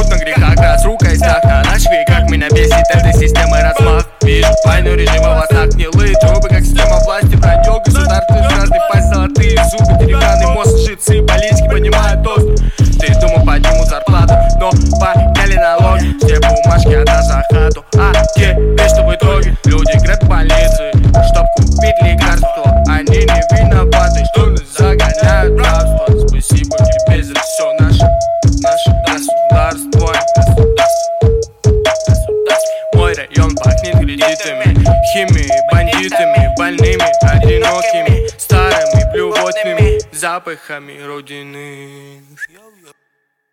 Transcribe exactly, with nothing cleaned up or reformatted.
живут на грехах, раз рука и страх на ночве. Как меня бесит этой системы размах. Вижу войну режима во снах, гнилые трубы, как система власти. Вранье государственный красный пасть, золотые зубы, деревянный мост, жрецы, политики поднимают тост. Ты думал, поднимут зарплату, но подняли налоги. Все бумажки отдашь за хату, а теперь что в итоге? Люди грабят полиции, чтоб купить лекарства. Они не виноваты, что нас загоняют в рабство. Спасибо тебе за все наше, наше государство. Мой район пахнет кредитами, химией, бандитами, больными, одинокими, старыми, блювотными запахами родины.